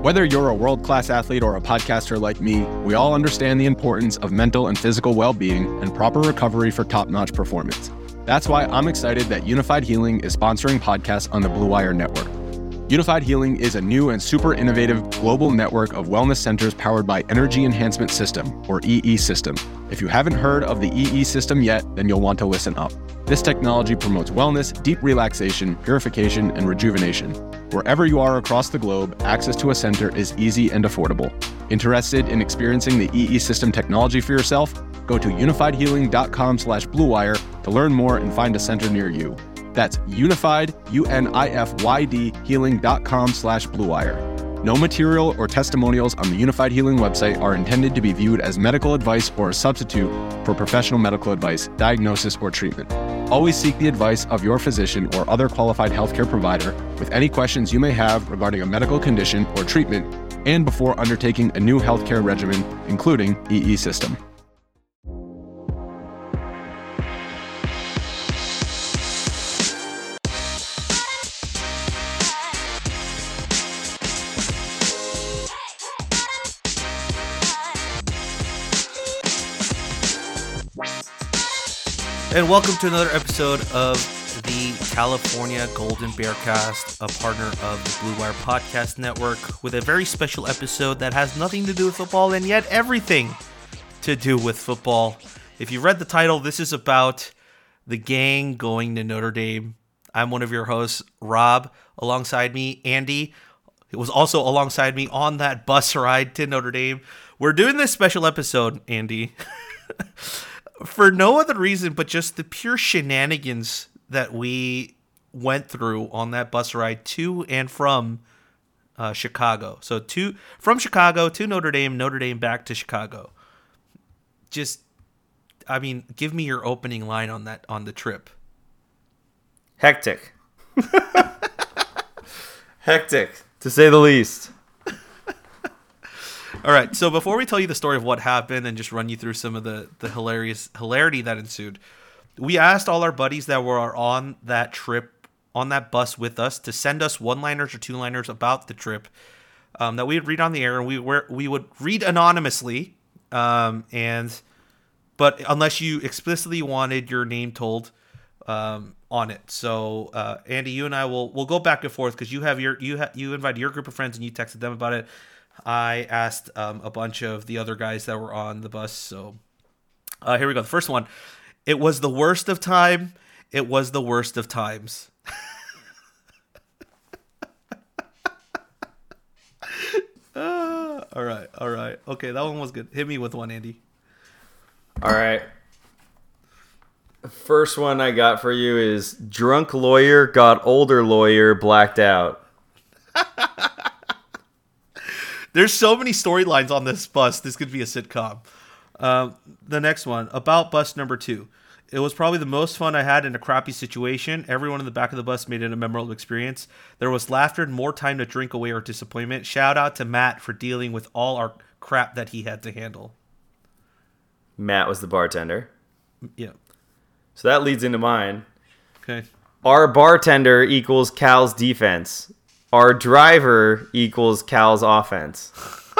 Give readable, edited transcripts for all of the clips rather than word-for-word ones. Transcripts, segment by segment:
Whether you're a world-class athlete or a podcaster like me, we all understand the importance of mental and physical well-being and proper recovery for top-notch performance. That's why I'm excited that Unified Healing is sponsoring podcasts on the Blue Wire Network. Unified Healing is a new and super innovative global network of wellness centers powered by Energy Enhancement System, or EE System. If you haven't heard of the EE System yet, then you'll want to listen up. This technology promotes wellness, deep relaxation, purification, and rejuvenation. Wherever you are across the globe, access to a center is easy and affordable. Interested in experiencing the EE System technology for yourself? Go to unifiedhealing.com/bluewire to learn more and find a center near you. That's unified, UNIFYD, healing.com/bluewire. No material or testimonials on the Unified Healing website are intended to be viewed as medical advice or a substitute for professional medical advice, diagnosis, or treatment. Always seek the advice of your physician or other qualified healthcare provider with any questions you may have regarding a medical condition or treatment and before undertaking a new healthcare regimen, including EE System. And welcome to another episode of the California Golden Bearcast, a partner of the Blue Wire Podcast Network, with a very special episode that has nothing to do with football and yet everything to do with football. If you read the title, this is about the gang going to Notre Dame. I'm one of your hosts, Rob. Alongside me, Andy. It was also alongside me on that bus ride to Notre Dame. We're doing this special episode, Andy, for no other reason but just the pure shenanigans that we went through on that bus ride to and from Chicago. So from Chicago to Notre Dame back to Chicago. Just, I mean, give me your opening line on the trip. Hectic. Hectic, to say the least. All right, so before we tell you the story of what happened and just run you through some of the hilarity that ensued, we asked all our buddies that were on that trip, on that bus with us, to send us one-liners or two-liners about the trip that we would read on the air, and we would read anonymously, but unless you explicitly wanted your name told on it. So Andy, you and I will go back and forth because you invited your group of friends and you texted them about it. I asked a bunch of the other guys that were on the bus. So here we go. The first one. It was the worst of time. It was the worst of times. All right. Okay, that one was good. Hit me with one, Andy. All right. The first one I got for you is drunk lawyer got older lawyer blacked out. There's so many storylines on this bus. This could be a sitcom. The next one, about bus number 2. It was probably the most fun I had in a crappy situation. Everyone in the back of the bus made it a memorable experience. There was laughter and more time to drink away our disappointment. Shout out to Matt for dealing with all our crap that he had to handle. Matt was the bartender. Yeah. So that leads into mine. Okay. Our bartender equals Cal's defense. Our driver equals Cal's offense.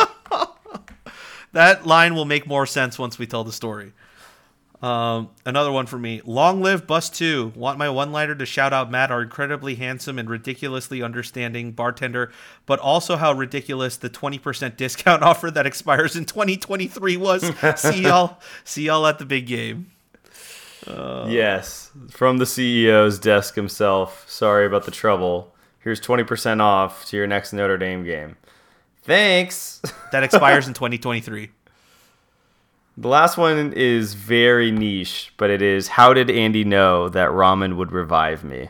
That line will make more sense once we tell the story. Another one for me. Long live Bus 2. Want my one-liner to shout out Matt, our incredibly handsome and ridiculously understanding bartender, but also how ridiculous the 20% discount offer that expires in 2023 was. See y'all at the big game. Yes, from the CEO's desk himself. Sorry about the trouble. Here's 20% off to your next Notre Dame game. Thanks. That expires in 2023. The last one is very niche, but it is, how did Andy know that ramen would revive me?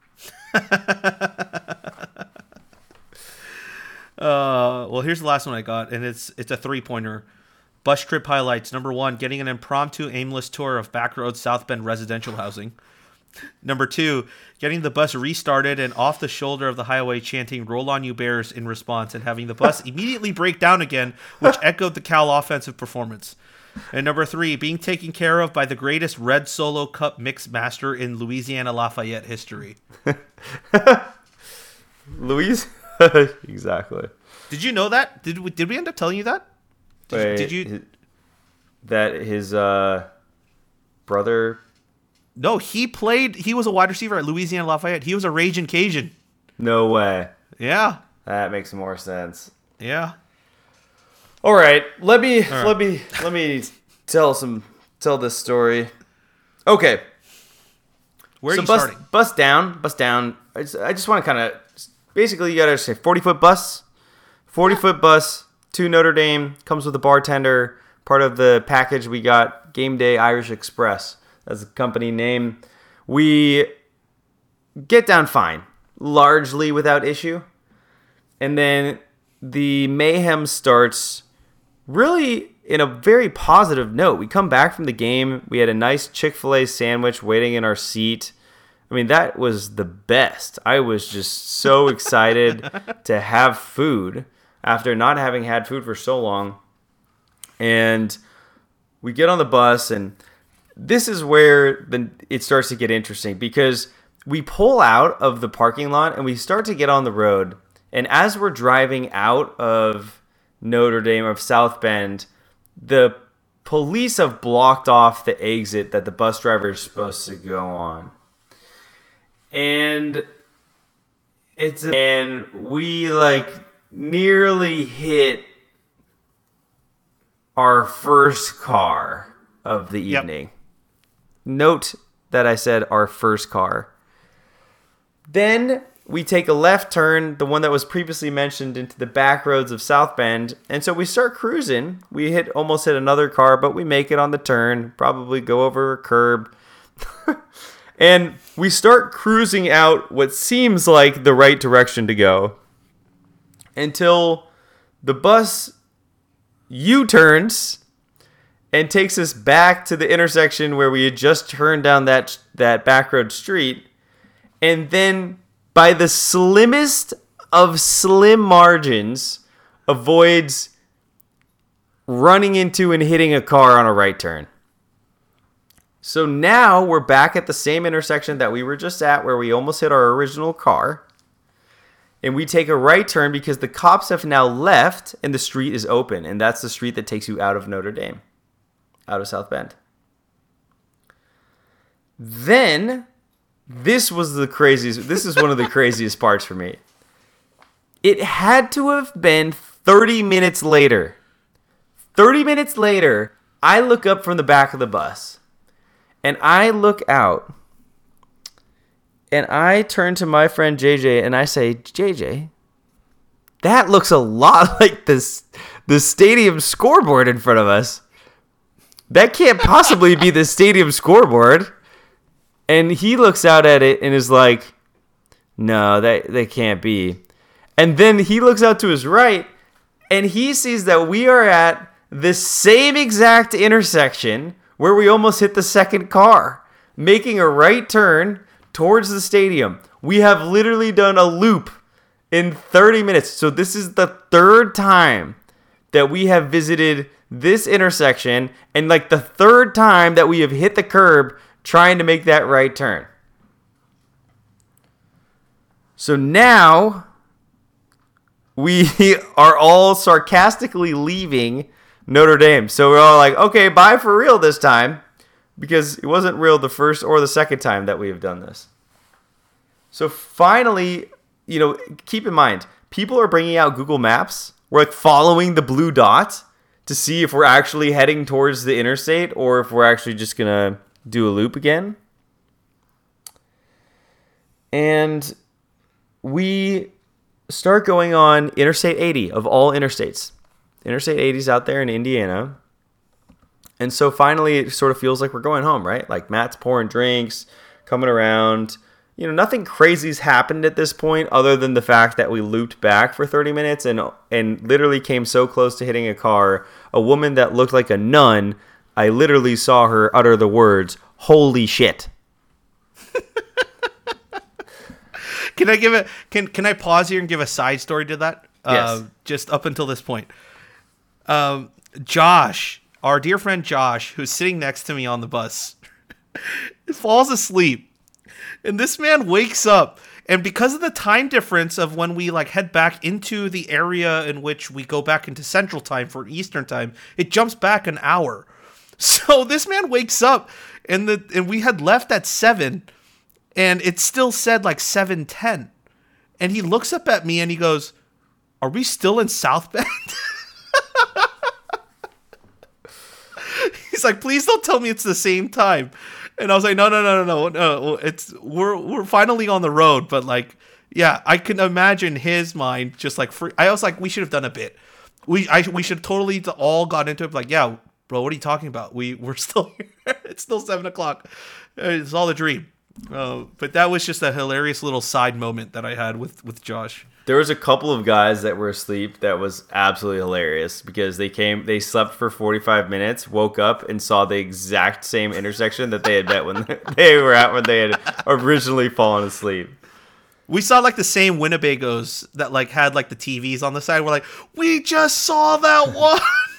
Well, here's the last one I got, and it's a 3-pointer. Bus trip highlights. Number 1, getting an impromptu, aimless tour of Backroads South Bend residential housing. Number 2, getting the bus restarted and off the shoulder of the highway chanting "Roll on you Bears" in response, and having the bus immediately break down again, which echoed the Cal offensive performance. And number 3, being taken care of by the greatest Red Solo Cup mix master in Louisiana Lafayette history. Louise? Exactly. Did you know that? Did we end up telling you that? Did you? That his brother? No, he was a wide receiver at Louisiana Lafayette. He was a Ragin' Cajun. No way. Yeah. That makes more sense. Yeah. All right. Let me tell this story. Okay. Where are you starting? Bus down. I just want to kind of basically you gotta say 40-foot bus. 40-foot bus to Notre Dame, comes with a bartender. Part of the package we got, Game Day Irish Express. That's the company name. We get down fine, largely without issue. And then the mayhem starts really in a very positive note. We come back from the game. We had a nice Chick-fil-A sandwich waiting in our seat. I mean, that was the best. I was just so excited to have food after not having had food for so long. And we get on the bus, and this is where it starts to get interesting because we pull out of the parking lot and we start to get on the road. And as we're driving out of Notre Dame, of South Bend, the police have blocked off the exit that the bus driver is supposed to go on. And we nearly hit our first car of the evening. Yep. Note that I said our first car. Then we take a left turn, the one that was previously mentioned, into the back roads of South Bend. And so we start cruising. We almost hit another car, but we make it on the turn, probably go over a curb. And we start cruising out what seems like the right direction to go until the bus U-turns and takes us back to the intersection where we had just turned down that back road street. And then by the slimmest of slim margins avoids running into and hitting a car on a right turn. So now we're back at the same intersection that we were just at where we almost hit our original car. And we take a right turn because the cops have now left and the street is open. And that's the street that takes you out of Notre Dame, out of South Bend. Then, this is one of the craziest parts for me. It had to have been 30 minutes later. 30 minutes later, I look up from the back of the bus. And I look out, and I turn to my friend JJ, and I say, JJ, that looks a lot like the stadium scoreboard in front of us. That can't possibly be the stadium scoreboard. And he looks out at it and is like, no, that can't be. And then he looks out to his right, and he sees that we are at the same exact intersection where we almost hit the second car, making a right turn towards the stadium. We have literally done a loop in 30 minutes. So this is the third time that we have visited this intersection and the third time that we have hit the curb trying to make that right turn. So now we are all sarcastically leaving Notre Dame. So we're all like, okay, bye for real this time, because it wasn't real the first or the second time that we have done this. So finally, keep in mind, people are bringing out Google Maps. We're following the blue dot to see if we're actually heading towards the interstate or if we're actually just going to do a loop again. And we start going on Interstate 80 of all interstates. Interstate 80 is out there in Indiana. And so finally it sort of feels like we're going home, right? Matt's pouring drinks, coming around. Nothing crazy's happened at this point other than the fact that we looped back for 30 minutes and literally came so close to hitting a car. A woman that looked like a nun, I literally saw her utter the words, "Holy shit." Can I pause here and give a side story to that? Yes. Just up until this point. Josh, our dear friend Josh, who's sitting next to me on the bus, falls asleep. And this man wakes up And because of the time difference of when we like head back into the area in which we go back into Central Time for Eastern Time, it jumps back an hour. So this man wakes up and we had left at 7 and it still said like 7:10. And he looks up at me and he goes, "Are we still in South Bend?" He's like, "Please don't tell me it's the same time." And I was like, no. We're finally on the road, but like, yeah, I can imagine his mind just like I was like, we should have done a bit. We should totally all got into it. Like, yeah, bro, what are you talking about? We're still here. It's still 7:00. It's all a dream. But that was just a hilarious little side moment that I had with Josh. There was a couple of guys that were asleep that was absolutely hilarious because they slept for 45 minutes, woke up, and saw the exact same intersection that they had met when they were at when they had originally fallen asleep. We saw like the same Winnebagos that like had like the TVs on the side. We're like, we just saw that one.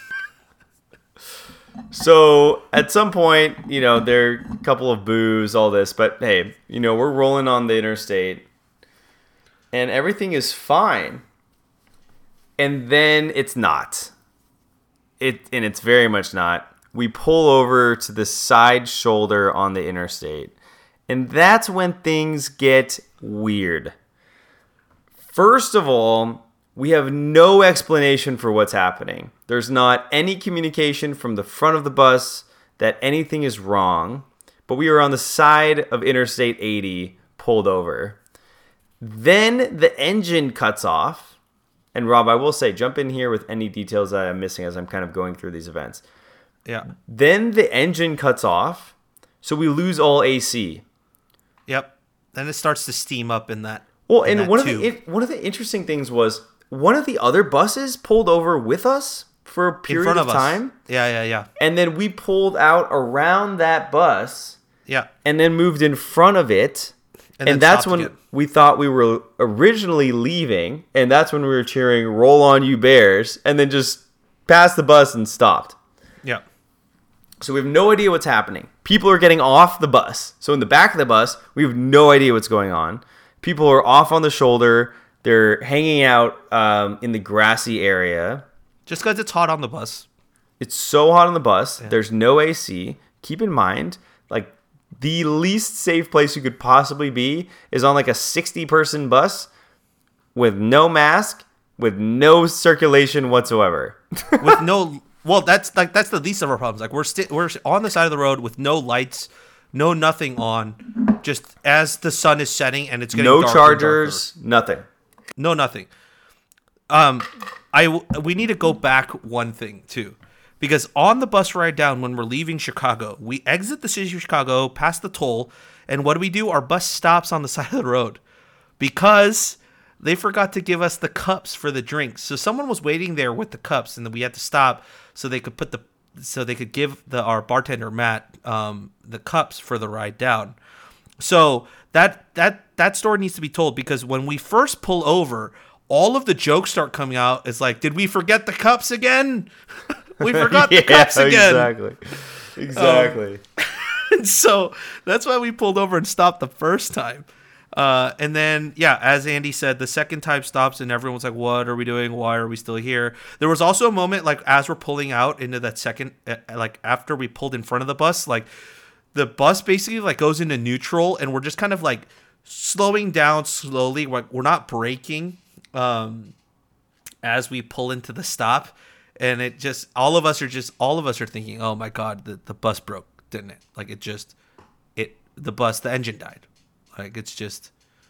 So at some point, there are a couple of boos, all this, but hey, we're rolling on the interstate. And everything is fine. And then it's not. It's very much not. We pull over to the side shoulder on the interstate. And that's when things get weird. First of all, we have no explanation for what's happening. There's not any communication from the front of the bus that anything is wrong. But we are on the side of Interstate 80 pulled over. Then the engine cuts off. And Rob, I will say, jump in here with any details that I'm missing as I'm kind of going through these events. Yeah. Then the engine cuts off. So we lose all AC. Yep. Then it starts to steam up in that. Well, and one of the interesting things was one of the other buses pulled over with us for a period of time. Yeah. And then we pulled out around that bus. Yeah. And then moved in front of it. And that's when we thought we were originally leaving. And that's when we were cheering, "Roll on, you Bears." And then just passed the bus and stopped. Yeah. So we have no idea what's happening. People are getting off the bus. So in the back of the bus, we have no idea what's going on. People are off on the shoulder. They're hanging out in the grassy area. Just because it's hot on the bus. It's so hot on the bus. Yeah. There's no AC. Keep in mind, like, the least safe place you could possibly be is on like a 60-person bus with no mask, with no circulation whatsoever. With no, well, that's the least of our problems. Like we're on the side of the road with no lights, no nothing on, just as the sun is setting and it's getting no darker chargers, and darker. Nothing. No nothing. We need to go back one thing too. Because on the bus ride down, when we're leaving Chicago, we exit the city of Chicago, past the toll, and what do? Our bus stops on the side of the road because they forgot to give us the cups for the drinks. So someone was waiting there with the cups, and then we had to stop so they could give our bartender Matt the cups for the ride down. So that story needs to be told because when we first pull over, all of the jokes start coming out. It's like, did we forget the cups again? We forgot the cups again. Exactly. And so that's why we pulled over and stopped the first time. And then, yeah, as Andy said, the second time stops and everyone's like, what are we doing? Why are we still here? There was also a moment, like, as we're pulling out into that second, like, after we pulled in front of the bus, like, the bus basically, like, goes into neutral and we're just kind of, like, slowing down slowly. Like, we're not braking as we pull into the stop. And it just, all of us are thinking, oh my God, the bus broke, didn't it? Like the engine died. Like it's just,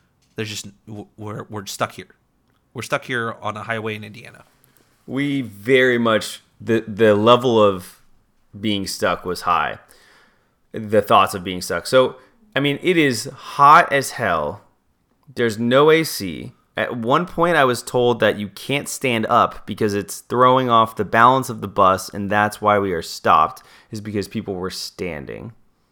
we're stuck here. We're stuck here on a highway in Indiana. We very much, the level of being stuck was high. The thoughts of being stuck. So, I mean, it is hot as hell. There's no AC. At one point, I was told that you can't stand up because it's throwing off the balance of the bus, and that's why we are stopped, is because people were standing.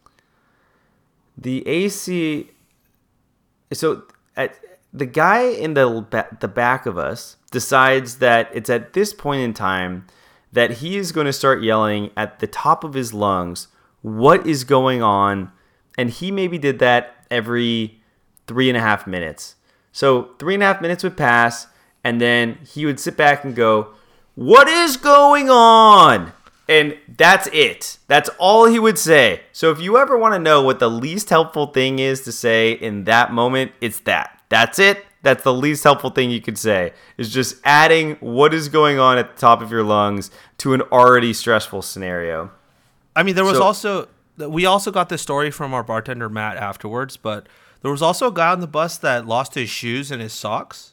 The AC... So, the guy in the back of us decides that it's at this point in time that he is going to start yelling at the top of his lungs, what is going on? And he maybe did that every 3.5 minutes. So 3.5 minutes would pass, and then he would sit back and go, "What is going on?" And that's it. That's all he would say. So if you ever want to know what the least helpful thing is to say in that moment, it's that. That's it. That's the least helpful thing you could say, is just adding what is going on at the top of your lungs to an already stressful scenario. I mean, we also got this story from our bartender, Matt, afterwards, but there was also a guy on the bus that lost his shoes and his socks.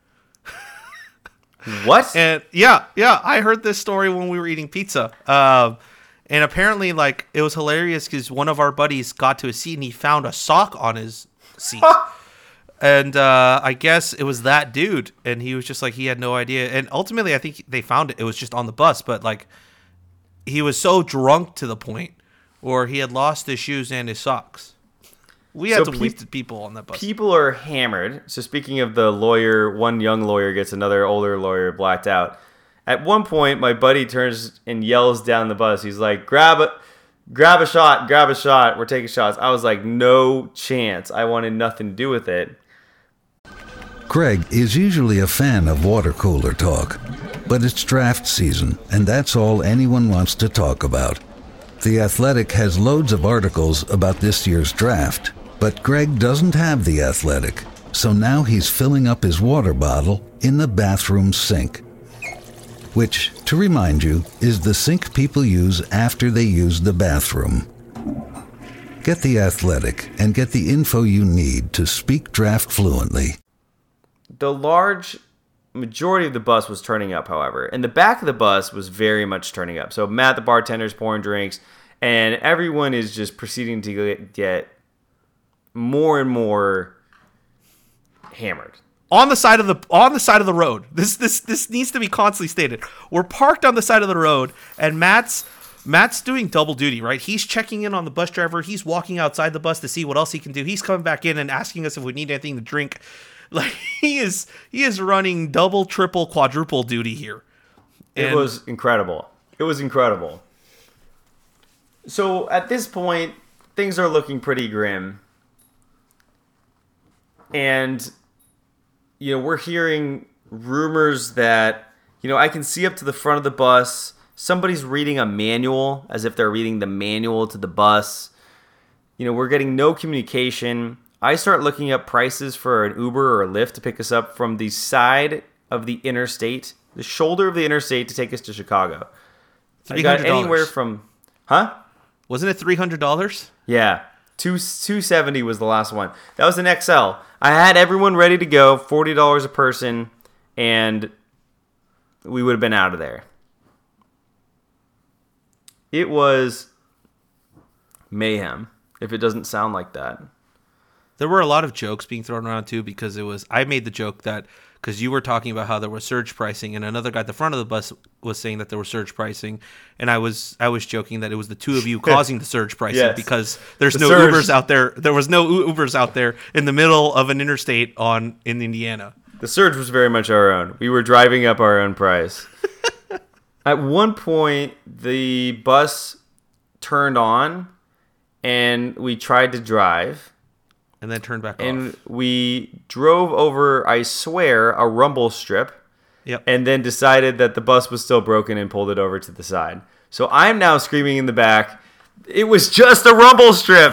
What? And yeah, I heard this story when we were eating pizza. And apparently, like, it was hilarious because one of our buddies got to a seat and he found a sock on his seat. And I guess it was that dude, and he was just like, he had no idea. And ultimately, I think they found it. It was just on the bus, but like, he was so drunk to the point where he had lost his shoes and his socks. We had some wasted people on that bus. People are hammered. So speaking of the lawyer, one young lawyer gets another older lawyer blacked out. At one point, my buddy turns and yells down the bus. He's like, grab a shot. We're taking shots. I was like, no chance. I wanted nothing to do with it. Greg is usually a fan of water cooler talk, but it's draft season, and that's all anyone wants to talk about. The Athletic has loads of articles about this year's draft, but Greg doesn't have The Athletic, so now he's filling up his water bottle in the bathroom sink, which, to remind you, is the sink people use after they use the bathroom. Get The Athletic and get the info you need to speak draft fluently. The large majority of the bus was turning up, however, and the back of the bus was very much turning up. So Matt, the bartender, is pouring drinks, and everyone is just proceeding to get more and more hammered. On the side of the road. This needs to be constantly stated. We're parked on the side of the road, and Matt's doing double duty, right? He's checking in on the bus driver. He's walking outside the bus to see what else he can do. He's coming back in and asking us if we need anything to drink. Like, he is running double, triple, quadruple duty here. It was incredible. So at this point, things are looking pretty grim. And, you know, we're hearing rumors that, you know, I can see up to the front of the bus, somebody's reading a manual as if they're reading the manual to the bus. You know, we're getting no communication. I start looking up prices for an Uber or a Lyft to pick us up from the side of the interstate, the shoulder of the interstate, to take us to Chicago. I got anywhere from, Wasn't it $300? Yeah, $270 was the last one. That was an XL. I had everyone ready to go, $40 a person, and we would have been out of there. It was mayhem, if it doesn't sound like that. There were a lot of jokes being thrown around too, because I made the joke that because you were talking about how there was surge pricing, and another guy at the front of the bus was saying that there was surge pricing, and I was joking that it was the two of you causing the surge pricing. Yes. Because there's no Ubers out there. There was no Ubers out there in the middle of an interstate in Indiana. The surge was very much our own. We were driving up our own price. At one point, the bus turned on, and we tried to drive. And then turned back off. And we drove over, I swear, a rumble strip. Yep. And then decided that the bus was still broken and pulled it over to the side. So I'm now screaming in the back, it was just a rumble strip!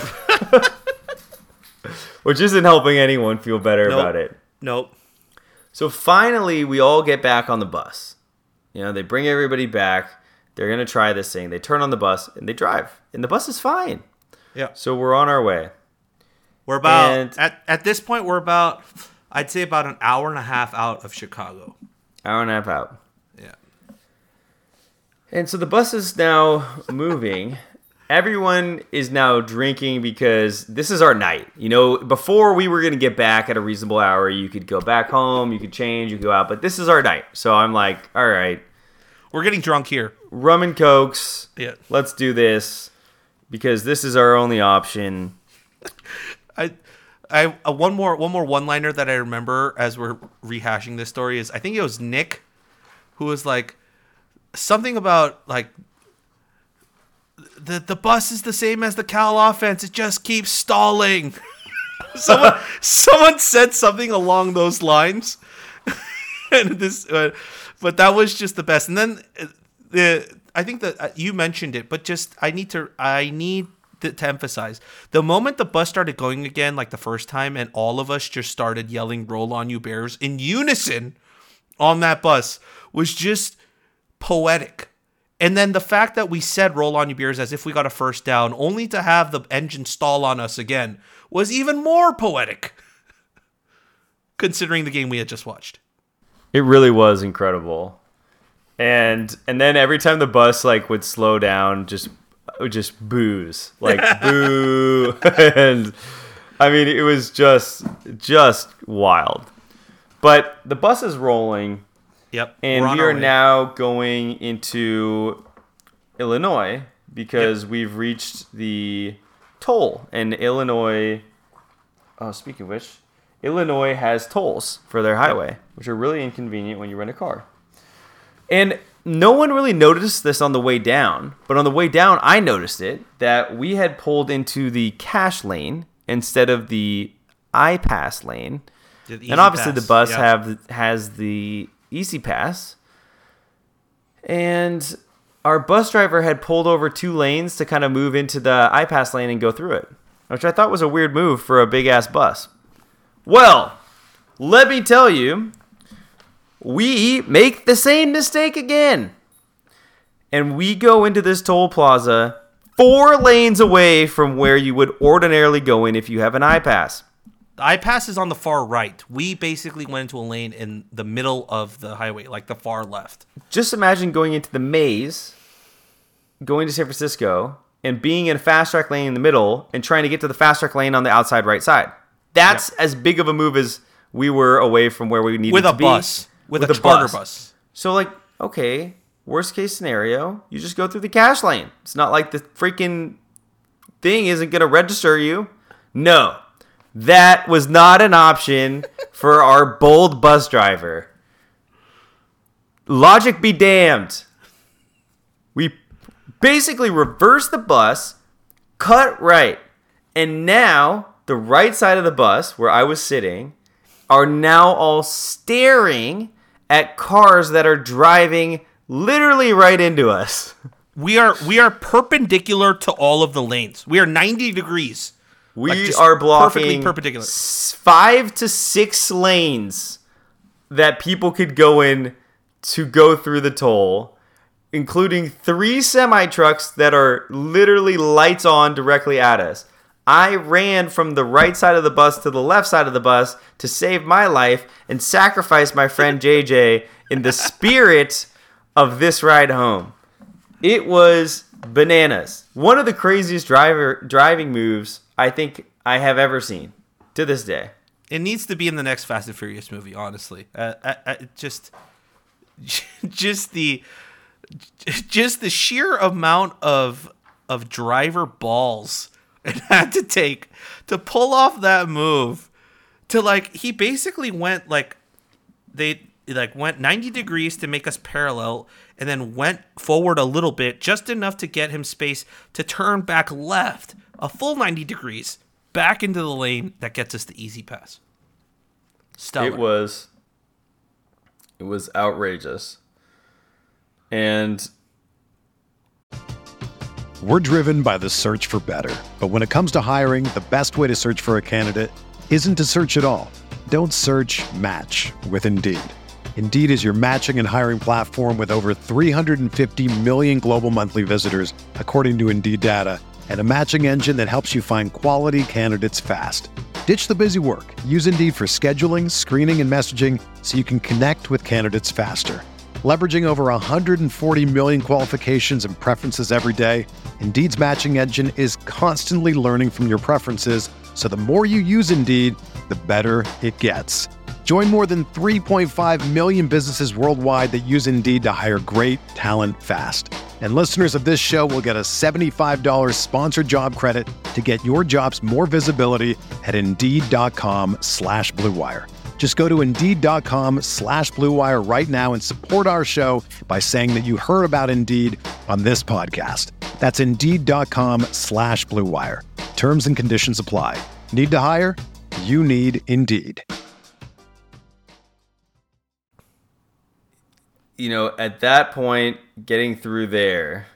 Which isn't helping anyone feel better about it. Nope. So finally, we all get back on the bus. You know, they bring everybody back. They're going to try this thing. They turn on the bus, and they drive. And the bus is fine. Yeah. So we're on our way. We're about, at this point, I'd say about an hour and a half out of Chicago. Hour and a half out. Yeah. And so the bus is now moving. Everyone is now drinking because this is our night. You know, before we were going to get back at a reasonable hour, you could go back home, you could change, you could go out. But this is our night. So I'm like, all right. We're getting drunk here. Rum and Cokes. Yeah. Let's do this because this is our only option. One more one-liner that I remember as we're rehashing this story is, I think it was Nick who was like something about like the bus is the same as the Cal offense, it just keeps stalling. Someone said something along those lines, and but that was just the best. And then I think that you mentioned it, but just I need to emphasize the moment the bus started going again, like the first time, and all of us just started yelling "Roll on, you Bears" in unison on that bus was just poetic. And then the fact that we said "Roll on, you Bears" as if we got a first down, only to have the engine stall on us again, was even more poetic, considering the game we had just watched. It really was incredible. And then every time the bus like would slow down, just boos, like boo. And I mean, it was just wild. But the bus is rolling. Yep. And we are now going into Illinois because we've reached the toll. And Illinois, speaking of which, Illinois has tolls for their highway, which are really inconvenient when you rent a car. And no one really noticed this on the way down, but on the way down, I noticed it, that we had pulled into the cash lane instead of the I-Pass lane. And obviously the bus has the Easy Pass. And our bus driver had pulled over 2 lanes to kind of move into the I-Pass lane and go through it, which I thought was a weird move for a big-ass bus. Well, let me tell you, we make the same mistake again. And we go into this toll plaza 4 lanes away from where you would ordinarily go in if you have an I-Pass. The I-Pass is on the far right. We basically went into a lane in the middle of the highway, like the far left. Just imagine going into the maze, going to San Francisco, and being in a fast track lane in the middle and trying to get to the fast track lane on the outside right side. That's as big of a move as we were away from where we needed to be. With a charter bus. So, like, okay, worst case scenario, you just go through the cash lane. It's not like the freaking thing isn't going to register you. No, that was not an option for our bold bus driver. Logic be damned. We basically reversed the bus, cut right, and now the right side of the bus, where I was sitting, are now all staring at cars that are driving literally right into us. We are perpendicular to all of the lanes. We are 90 degrees. We are blocking perfectly perpendicular. 5 to 6 lanes that people could go in to go through the toll, including 3 semi-trucks that are literally lights on directly at us. I ran from the right side of the bus to the left side of the bus to save my life and sacrifice my friend JJ in the spirit of this ride home. It was bananas. One of the craziest driving moves I think I have ever seen to this day. It needs to be in the next Fast and Furious movie, honestly. Just the sheer amount of driver balls it had to take to pull off that move. To he basically went went 90 degrees to make us parallel, and then went forward a little bit, just enough to get him space to turn back left a full 90 degrees back into the lane that gets us the Easy Pass. Stellar. It was outrageous. And we're driven by the search for better. But when it comes to hiring, the best way to search for a candidate isn't to search at all. Don't search, match with Indeed. Indeed is your matching and hiring platform with over 350 million global monthly visitors, according to Indeed data, and a matching engine that helps you find quality candidates fast. Ditch the busy work. Use Indeed for scheduling, screening, and messaging so you can connect with candidates faster. Leveraging over 140 million qualifications and preferences every day, Indeed's matching engine is constantly learning from your preferences, so the more you use Indeed, the better it gets. Join more than 3.5 million businesses worldwide that use Indeed to hire great talent fast. And listeners of this show will get a $75 sponsored job credit to get your jobs more visibility at Indeed.com/Blue Wire. Just go to Indeed.com/Blue Wire right now and support our show by saying that you heard about Indeed on this podcast. That's Indeed.com/Blue Wire. Terms and conditions apply. Need to hire? you need Indeed. You know, at that point, getting through there,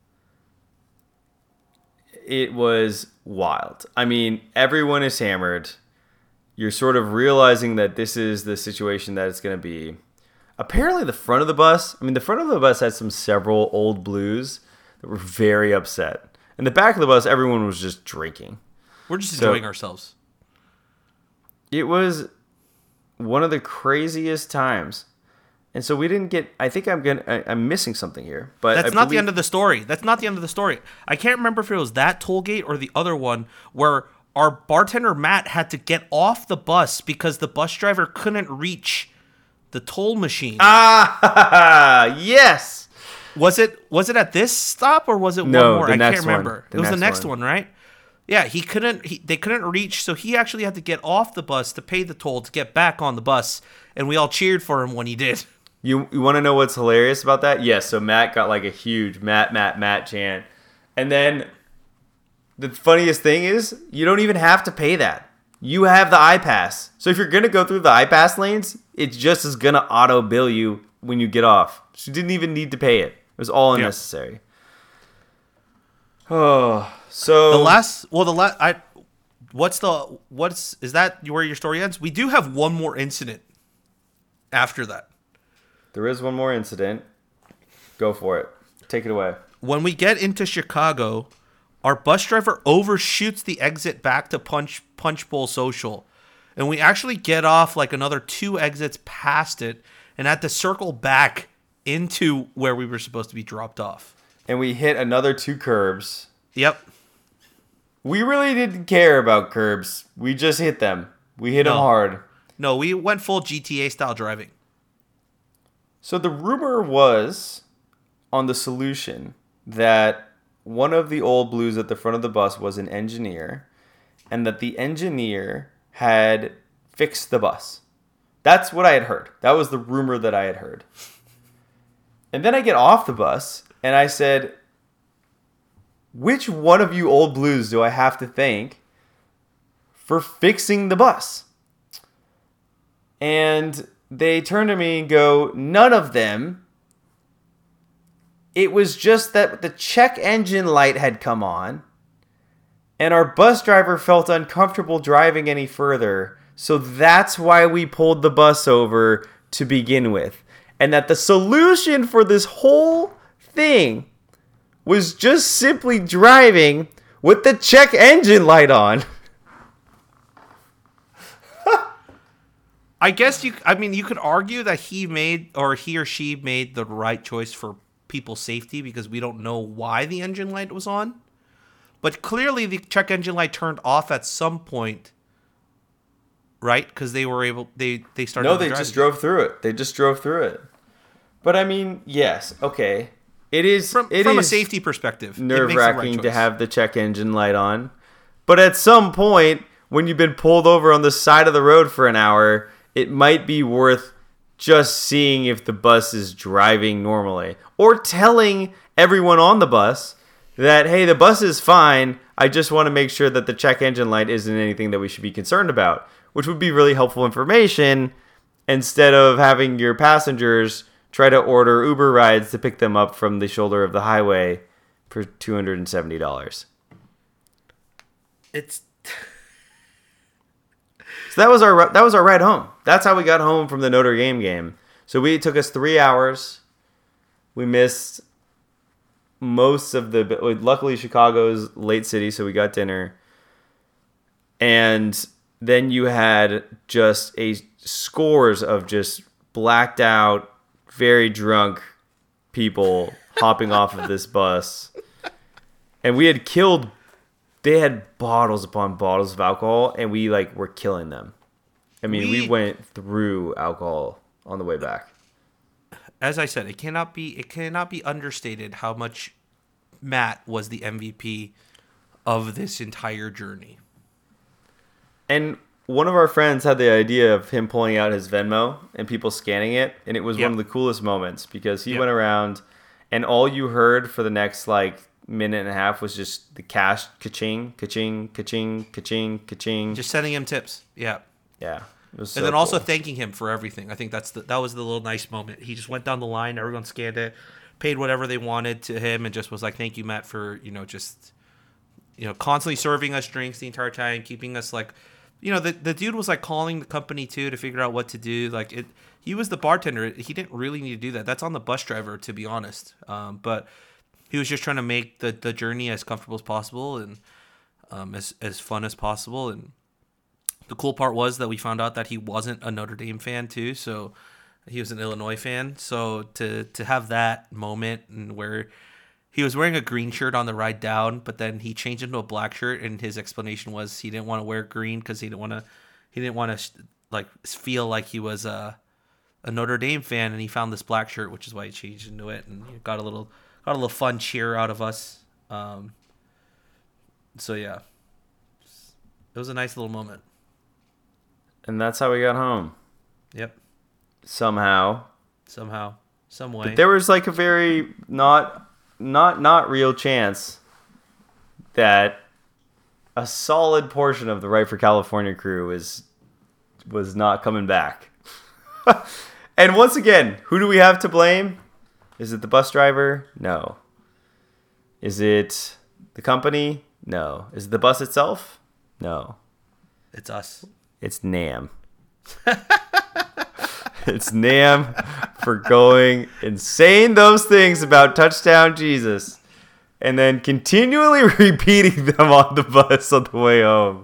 it was wild. I mean, everyone is hammered. You're sort of realizing that this is the situation that it's going to be. Apparently, the front of the bus had several old blues that were very upset. In the back of the bus, everyone was just drinking. We're just enjoying ourselves. It was one of the craziest times. And so we didn't get. I think I'm missing something here, but that's not the end of the story. That's not the end of the story. I can't remember if it was that toll gate or the other one where our bartender Matt had to get off the bus because the bus driver couldn't reach the toll machine. Ah, yes. Was it at this stop or was it one more? I can't remember. It was the next one, right? Yeah, they couldn't reach, so he actually had to get off the bus to pay the toll to get back on the bus, and we all cheered for him when he did. You want to know what's hilarious about that? Yes, so Matt got like a huge Matt chant. And then the funniest thing is you don't even have to pay that. You have the iPass. So if you're going to go through the iPass lanes, it's just as going to auto bill you when you get off. So you didn't even need to pay it. It was all unnecessary. Yep. Oh, so is that where your story ends? We do have one more incident after that. There is one more incident. Go for it. Take it away. When we get into Chicago, our bus driver overshoots the exit back to Punch Bowl Social. And we actually get off like another 2 exits past it and had to circle back into where we were supposed to be dropped off. And we hit another 2 curbs. Yep. We really didn't care about curbs. We just hit them. We hit them hard. No, we went full GTA style driving. So the rumor was on the solution that one of the old blues at the front of the bus was an engineer and that the engineer had fixed the bus. That's what I had heard. That was the rumor that I had heard. And then I get off the bus and I said, which one of you old blues do I have to thank for fixing the bus? And they turn to me and go, none of them. It was just that the check engine light had come on and our bus driver felt uncomfortable driving any further. So that's why we pulled the bus over to begin with. And that the solution for this whole thing was just simply driving with the check engine light on. I guess you could argue that he or she made the right choice for people's safety because we don't know why the engine light was on. But clearly the check engine light turned off at some point, right? Because they started. No, they just drove through it. They just drove through it. But I mean, yes, okay. It is from a safety perspective, nerve-wracking to have the check engine light on. But at some point, when you've been pulled over on the side of the road for an hour, it might be worth just seeing if the bus is driving normally. Or telling everyone on the bus that, hey, the bus is fine. I just want to make sure that the check engine light isn't anything that we should be concerned about. Which would be really helpful information instead of having your passengers try to order Uber rides to pick them up from the shoulder of the highway for $270. It's... So that was our ride home. That's how we got home from the Notre Dame game. So it took us 3 hours. We missed most of the... Luckily, Chicago's late city, so we got dinner. And then you had just scores of just blacked out, very drunk people hopping off of this bus. And we had killed... They had bottles upon bottles of alcohol, and we were killing them. I mean, we went through alcohol on the way back. As I said, it cannot be understated how much Matt was the MVP of this entire journey. And one of our friends had the idea of him pulling out his Venmo and people scanning it, and it was one of the coolest moments because he went around, and all you heard for the next minute and a half was just the cash ka-ching, ka-ching, ka-ching, ka-ching, ka-ching. Just sending him tips. Yeah. Yeah. It was so And then also cool. thanking him for everything. I think that was the little nice moment. He just went down the line, everyone scanned it, paid whatever they wanted to him, and just was like, "Thank you, Matt, for constantly serving us drinks the entire time, keeping us like, the dude was like calling the company too to figure out what to do. Like he was the bartender. He didn't really need to do that. That's on the bus driver, to be honest. But he was just trying to make the journey as comfortable as possible and as fun as possible. And the cool part was that we found out that he wasn't a Notre Dame fan too, so he was an Illinois fan. So to have that moment and where he was wearing a green shirt on the ride down, but then he changed into a black shirt, and his explanation was he didn't want to wear green because he didn't want to like feel like he was a Notre Dame fan, and he found this black shirt, which is why he changed into it, and got a little fun cheer out of us. So yeah, it was a nice little moment. And that's how we got home. Yep. Somehow. Some way. But there was like a very not real chance that a solid portion of the Right for California crew was not coming back. And once again, who do we have to blame? Is it the bus driver? No. Is it the company? No. Is it the bus itself? No. It's us. It's Nam. It's Nam for going and saying those things about touchdown Jesus and then continually repeating them on the bus on the way home.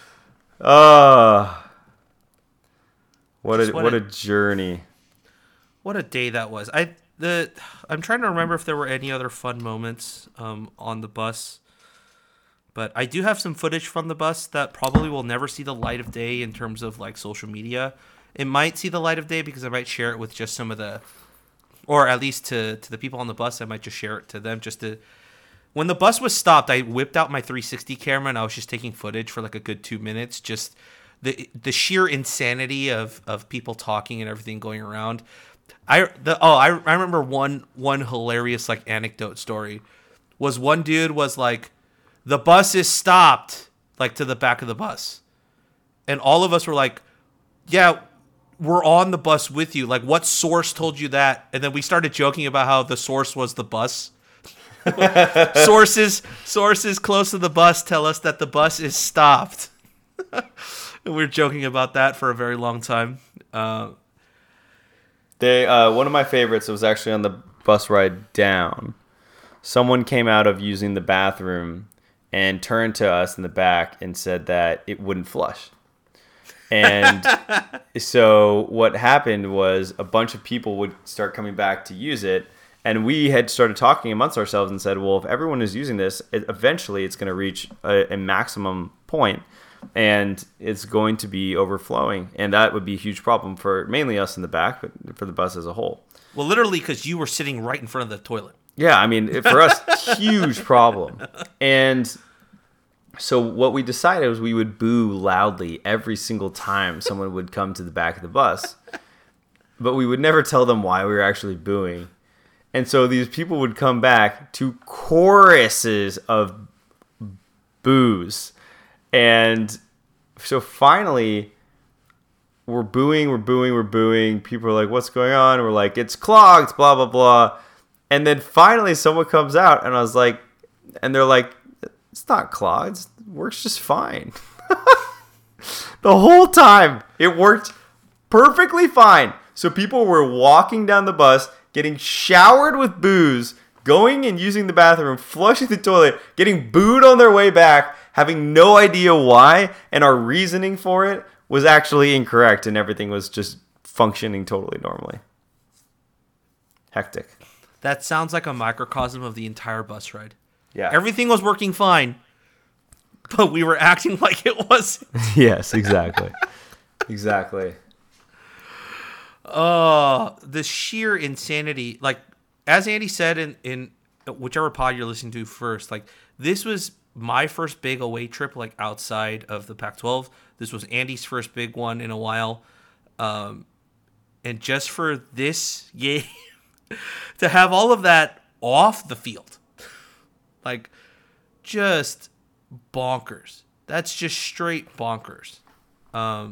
What a journey. What a day that was. I'm trying to remember if there were any other fun moments on the bus. But I do have some footage from the bus that probably will never see the light of day in terms of like social media. It might see the light of day because I might share it with just some of the, or at least to the people on the bus. I might just share it to them when the bus was stopped, I whipped out my 360 camera and I was just taking footage for like a good 2 minutes. Just the sheer insanity of people talking and everything going around. I remember one hilarious like anecdote story was one dude was like, the bus is stopped, like to the back of the bus. And all of us were like, yeah, we're on the bus with you. Like, what source told you that? And then we started joking about how the source was the bus. Sources close to the bus tell us that the bus is stopped. And we were joking about that for a very long time. One of my favorites was actually on the bus ride down. Someone came out of using the bathroom and turned to us in the back and said that it wouldn't flush. And so what happened was a bunch of people would start coming back to use it. And we had started talking amongst ourselves and said, well, if everyone is using this, eventually it's going to reach a maximum point and it's going to be overflowing. And that would be a huge problem for mainly us in the back, but for the bus as a whole. Well, literally because you were sitting right in front of the toilet. Yeah, I mean, for us, huge problem. And so what we decided was we would boo loudly every single time someone would come to the back of the bus. But we would never tell them why we were actually booing. And so these people would come back to choruses of boos. And so finally, we're booing. People are like, what's going on? And we're like, it's clogged, blah, blah, blah. And then finally someone comes out and I was like, and they're like, it's not clogged. It works just fine. The whole time it worked perfectly fine. So people were walking down the bus, getting showered with booze, going and using the bathroom, flushing the toilet, getting booed on their way back, having no idea why. And our reasoning for it was actually incorrect and everything was just functioning totally normally. Hectic. That sounds like a microcosm of the entire bus ride. Yeah. Everything was working fine, but we were acting like it wasn't. Yes, exactly. Exactly. The sheer insanity. Like, as Andy said in whichever pod you're listening to first, like, this was my first big away trip, like, outside of the Pac-12. This was Andy's first big one in a while. And just for this game, to have all of that off the field, Like, just bonkers. That's just straight bonkers. I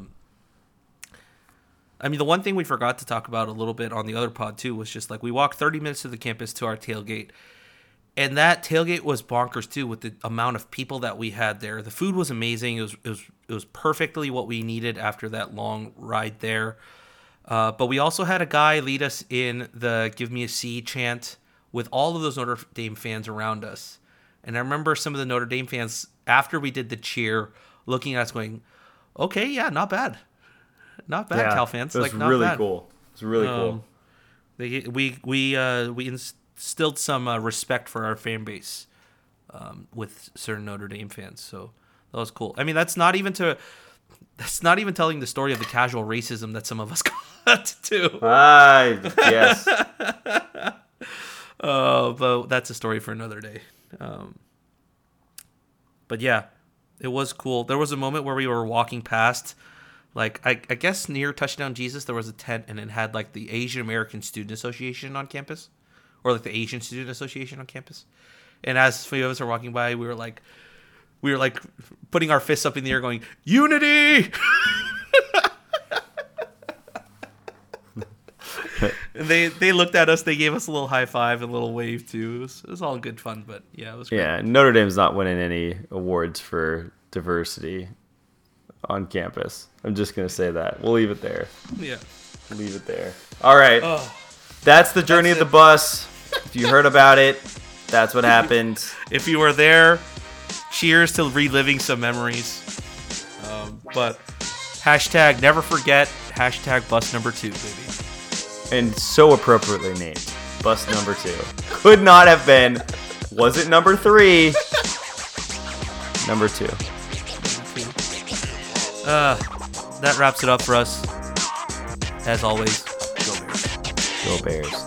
mean, the one thing we forgot to talk about a little bit on the other pod too was just like we walked 30 minutes to the campus to our tailgate, and that tailgate was bonkers too with the amount of people that we had there. The food was amazing. It was perfectly what we needed after that long ride there. But we also had a guy lead us in the "Give Me a C" chant with all of those Notre Dame fans around us. And I remember some of the Notre Dame fans, after we did the cheer, looking at us going, okay, yeah, not bad. Not bad, Cal fans. It was like, not really bad. cool. It was really cool. We instilled some respect for our fan base with certain Notre Dame fans. So that was cool. I mean, that's not even telling the story of the casual racism that some of us got to. Yes. But that's a story for another day. But yeah, it was cool. There was a moment where we were walking past, like, I guess near Touchdown Jesus, there was a tent and it had like the Asian American Student Association on campus, or like the Asian Student Association on campus. And as a few of us were walking by, we were like putting our fists up in the air going, "Unity!" And they looked at us. They gave us a little high five and a little wave too. It was all good fun, but yeah, it was great. Yeah, Notre Dame's not winning any awards for diversity on campus. I'm just going to say that. We'll leave it there. Yeah. Leave it there. All right. That's the journey of the bus. If you heard about it, that's what happened. If you were there, cheers to reliving some memories. But hashtag never forget, hashtag bus number 2, baby. And so appropriately named. Bus number 2. Could not have been. Was it number 3? Number 2. That wraps it up for us. As always, go Bears. Go Bears.